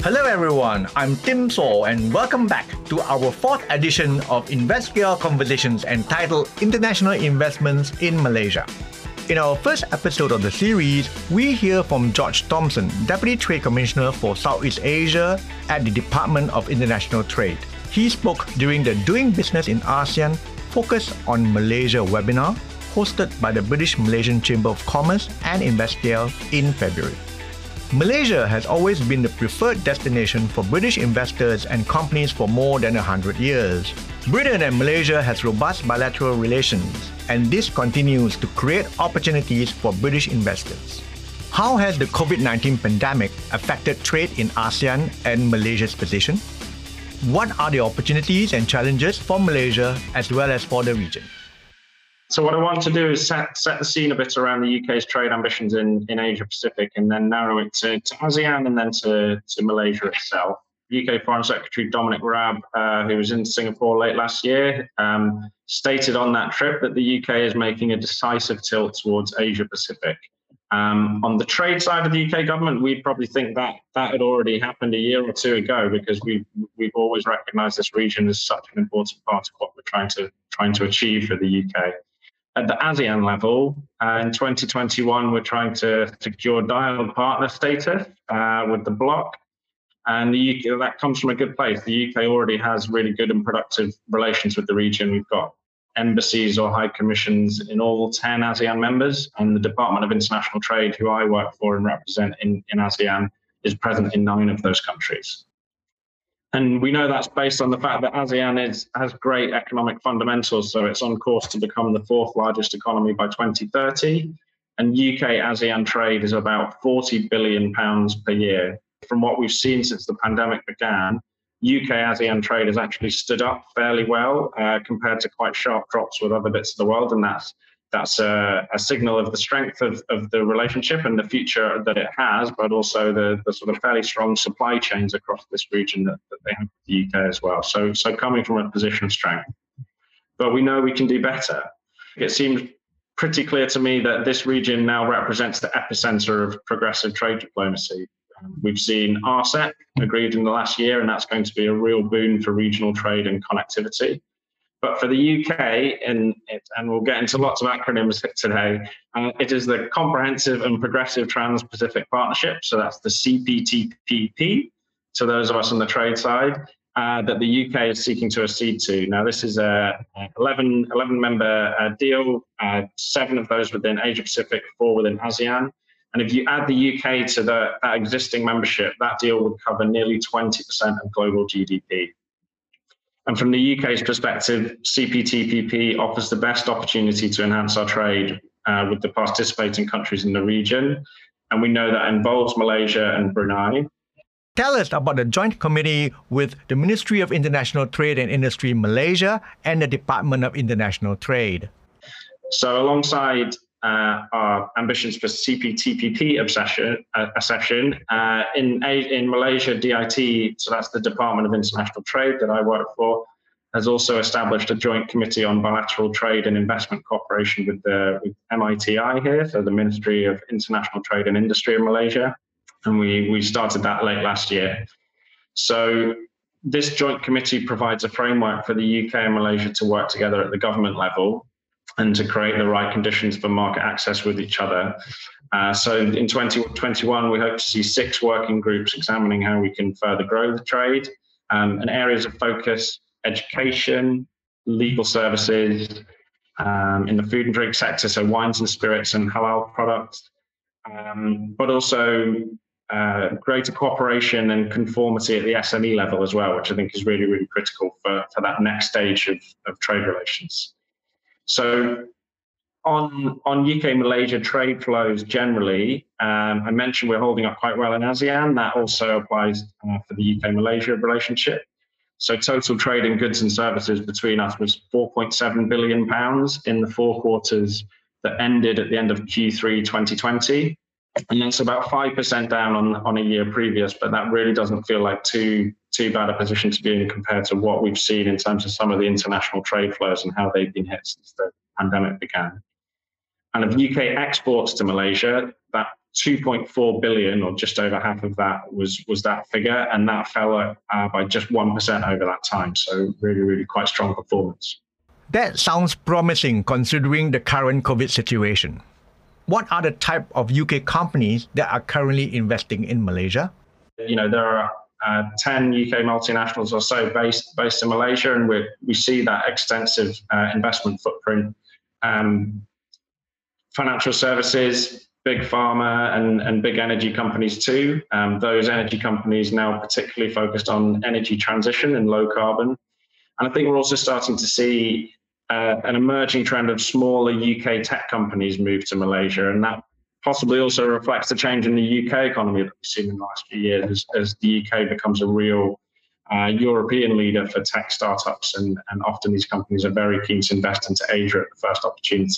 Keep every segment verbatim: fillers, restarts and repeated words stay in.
Hello everyone, I'm Tim Saw and welcome back to our fourth edition of InvestGear Conversations entitled International Investments in Malaysia. In our first episode of the series, we hear from George Thompson, Deputy Trade Commissioner for Southeast Asia at the Department of International Trade. He spoke during the Doing Business in ASEAN Focus on Malaysia webinar hosted by the British Malaysian Chamber of Commerce and InvestGear in February. Malaysia has always been the preferred destination for British investors and companies for more than one hundred years. Britain and Malaysia has robust bilateral relations, and this continues to create opportunities for British investors. How has the COVID nineteen pandemic affected trade in ASEAN and Malaysia's position? What are the opportunities and challenges for Malaysia as well as for the region? So what I want to do is set, set the scene a bit around the U K's trade ambitions in, in Asia Pacific and then narrow it to, to ASEAN and then to, to Malaysia itself. U K Foreign Secretary Dominic Raab, uh, who was in Singapore late last year, um, stated on that trip that the U K is making a decisive tilt towards Asia Pacific. Um, on the trade side of the U K government, we probably think that that had already happened a year or two ago because we've, we've always recognised this region as such an important part of what we're trying to, trying to achieve for the U K. At the ASEAN level, uh, in twenty twenty-one, we're trying to secure dialogue partner status uh, with the bloc. And the U K, that comes from a good place. The U K already has really good and productive relations with the region. We've got embassies or high commissions in all ten ASEAN members, and the Department of International Trade, who I work for and represent in, in ASEAN, is present in nine of those countries. And we know that's based on the fact that ASEAN is, has great economic fundamentals, so it's on course to become the fourth largest economy by twenty thirty. And U K ASEAN trade is about forty billion pounds per year. From what we've seen since the pandemic began, U K ASEAN trade has actually stood up fairly well uh, compared to quite sharp drops with other bits of the world, and that's that's a, a signal of the strength of, of the relationship and the future that it has, but also the, the sort of fairly strong supply chains across this region that, that they have with the U K as well. So, so coming from a position of strength. But we know we can do better. It seems pretty clear to me that this region now represents the epicenter of progressive trade diplomacy. Um, we've seen R C E P agreed in the last year, and that's going to be a real boon for regional trade and connectivity. But for the U K, and, and we'll get into lots of acronyms today, uh, it is the Comprehensive and Progressive Trans-Pacific Partnership, so that's the C P T P P, to those of us on the trade side, uh, that the U K is seeking to accede to. Now, this is a eleven, eleven member uh, deal, uh, seven of those within Asia-Pacific, four within ASEAN. And if you add the U K to the, that existing membership, that deal would cover nearly twenty percent of global G D P. And from the U K's perspective, C P T P P offers the best opportunity to enhance our trade uh, with the participating countries in the region. And we know that involves Malaysia and Brunei. Tell us about the joint committee with the Ministry of International Trade and Industry Malaysia and the Department of International Trade. So alongside uh, our ambitions for C P T P P obsession, uh, accession, uh, in, in Malaysia, D I T, so that's the Department of International Trade that I work for, has also established a joint committee on bilateral trade and investment cooperation with the with M I T I here, so the Ministry of International Trade and Industry in Malaysia. And we, we started that late last year. So this joint committee provides a framework for the U K and Malaysia to work together at the government level and to create the right conditions for market access with each other. Uh, so in twenty twenty-one, we hope to see six working groups examining how we can further grow the trade, um, and areas of focus: education, legal services, um, in the food and drink sector, so wines and spirits and halal products, um, but also uh, greater cooperation and conformity at the S M E level as well, which I think is really, really critical for, for that next stage of, of trade relations. So on, on U K-Malaysia trade flows generally, um, I mentioned we're holding up quite well in ASEAN. That also applies uh, for the U K-Malaysia relationship. So total trade in goods and services between us was four point seven billion pounds in the four quarters that ended at the end of Q three twenty twenty. And that's about five percent down on, on a year previous, but that really doesn't feel like too, too bad a position to be in compared to what we've seen in terms of some of the international trade flows and how they've been hit since the pandemic began. And of U K exports to Malaysia, that two point four billion, or just over half of that, was was that figure, and that fell uh, by just one percent over that time. So really, really quite strong performance. That sounds promising considering the current COVID situation. What are the type of U K companies that are currently investing in Malaysia? You know, there are uh, ten U K multinationals or so based based in Malaysia, and we we see that extensive uh, investment footprint. Um, financial services, big pharma, and, and big energy companies too. Um, those energy companies now particularly focused on energy transition and low carbon. And I think we're also starting to see uh, an emerging trend of smaller U K tech companies move to Malaysia, and that possibly also reflects the change in the U K economy that we've seen in the last few years as, as the U K becomes a real uh, European leader for tech startups, and, and often these companies are very keen to invest into Asia at the first opportunity.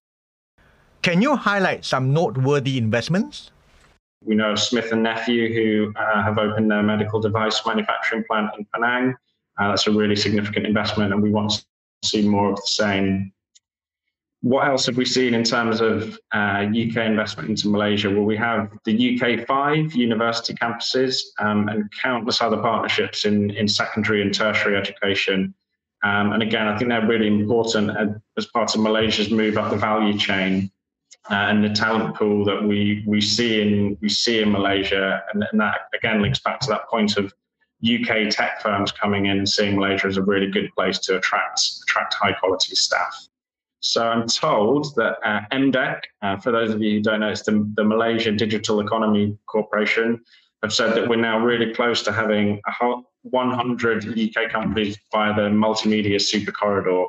Can you highlight some noteworthy investments? We know of Smith and Nephew, who uh, have opened their medical device manufacturing plant in Penang. Uh, that's a really significant investment, and we want to see more of the same. What else have we seen in terms of uh, U K investment into Malaysia? Well, we have the U K five university campuses um, and countless other partnerships in, in secondary and tertiary education. Um, and again, I think they're really important as part of Malaysia's move up the value chain. Uh, and the talent pool that we we see in we see in Malaysia, and, and that again links back to that point of U K tech firms coming in and seeing Malaysia as a really good place to attract attract high quality staff. So I'm told that uh, M D E C, uh, for those of you who don't know, it's the, the Malaysia Digital Economy Corporation, have said that we're now really close to having a whole one hundred U K companies via the multimedia super corridor.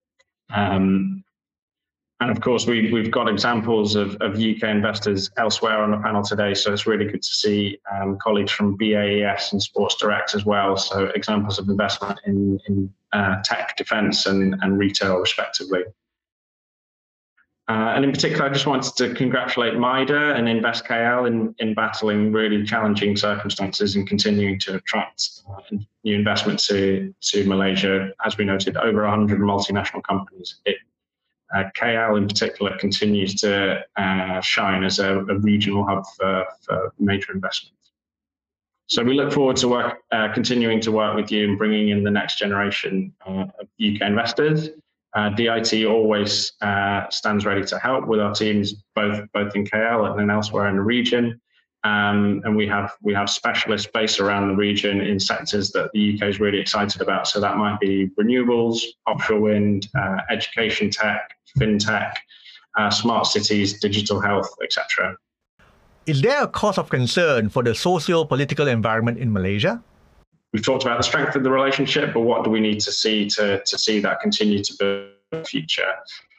Um, And of course, we, we've got examples of, of U K investors elsewhere on the panel today. So it's really good to see um, colleagues from B A E S and Sports Direct as well. So examples of investment in, in uh, tech, defence and, and retail, respectively. Uh, and in particular, I just wanted to congratulate MIDA and Invest K L in, in battling really challenging circumstances and continuing to attract uh, new investment to, to Malaysia. As we noted, over one hundred multinational companies. It, Uh, K L in particular continues to uh, shine as a, a regional hub for, for major investments. So we look forward to work, uh, continuing to work with you and bringing in the next generation uh, of U K investors. Uh, D I T always uh, stands ready to help with our teams, both both in K L and then elsewhere in the region. Um, and we have we have specialists based around the region in sectors that the U K is really excited about. So that might be renewables, offshore wind, uh, education tech, fintech, uh, smart cities, digital health, et cetera. Is there a cause of concern for the socio-political environment in Malaysia? We've talked about the strength of the relationship, but what do we need to see to, to see that continue to build in the future?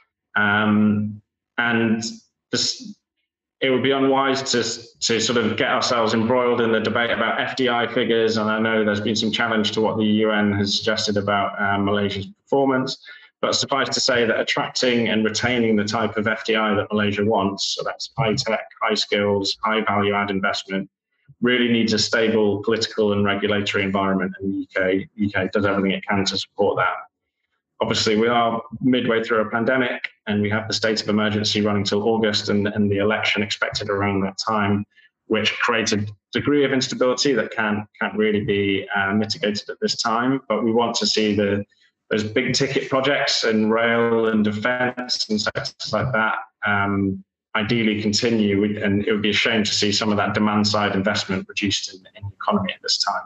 Um, and this, it would be unwise to, to sort of get ourselves embroiled in the debate about F D I figures. And I know there's been some challenge to what the U N has suggested about uh, Malaysia's performance. But suffice to say that attracting and retaining the type of F D I that Malaysia wants, so that's high tech, high skills, high value add investment, really needs a stable political and regulatory environment. And the U K, U K does everything it can to support that. Obviously, we are midway through a pandemic, and we have the state of emergency running till August, and, and the election expected around that time, which creates a degree of instability that can't, can't really be uh, mitigated at this time. But we want to see the those big ticket projects in rail and defence and sectors like that um, ideally continue, and it would be a shame to see some of that demand side investment reduced in, in the economy at this time.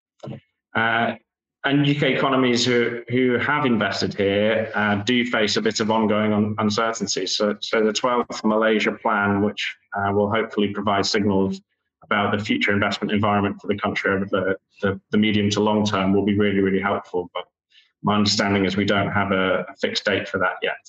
Uh, and U K economies who, who have invested here uh, do face a bit of ongoing un uncertainty. So, so the twelfth Malaysia plan, which uh, will hopefully provide signals about the future investment environment for the country over the, the, the medium to long term, will be really, really helpful. But my understanding is we don't have a, a fixed date for that yet.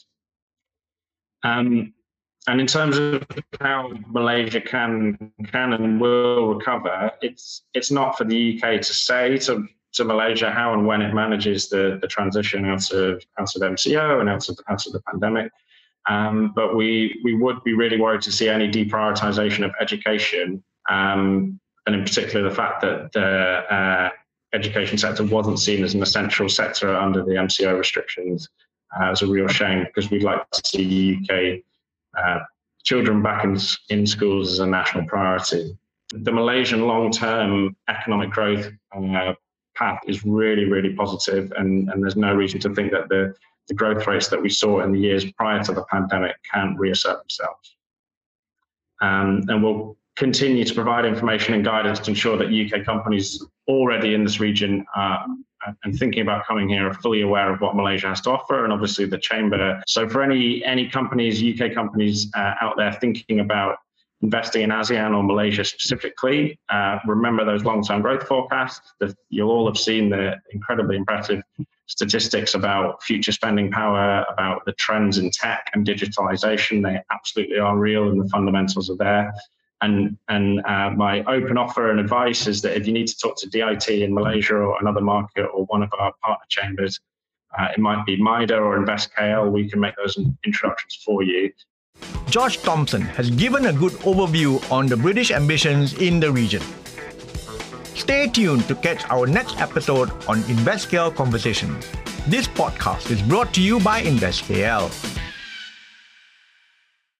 Um, and in terms of how Malaysia can can and will recover, it's it's not for the U K to say to, to Malaysia how and when it manages the, the transition out of out of M C O and out of, out of the pandemic. Um, but we we would be really worried to see any deprioritization of education, um, and in particular the fact that the uh, education sector wasn't seen as an essential sector under the M C O restrictions uh, is a real shame, because we'd like to see the U K uh, children back in, in schools is a national priority. The Malaysian long-term economic growth uh, path is really, really positive, and, and there's no reason to think that the, the growth rates that we saw in the years prior to the pandemic can't reassert themselves. Um, and we'll continue to provide information and guidance to ensure that U K companies already in this region uh, and thinking about coming here are fully aware of what Malaysia has to offer, and obviously the Chamber. So for any any companies, U K companies uh, out there thinking about investing in ASEAN or Malaysia specifically, uh, remember those long-term growth forecasts. The, you'll all have seen the incredibly impressive statistics about future spending power, about the trends in tech and digitalization. They absolutely are real, and the fundamentals are there. And, and uh, my open offer and advice is that if you need to talk to D I T in Malaysia or another market or one of our partner chambers, uh, it might be MIDA or InvestKL, we can make those introductions for you. Josh Thompson has given a good overview on the British ambitions in the region. Stay tuned to catch our next episode on InvestKL Conversations. This podcast is brought to you by InvestKL.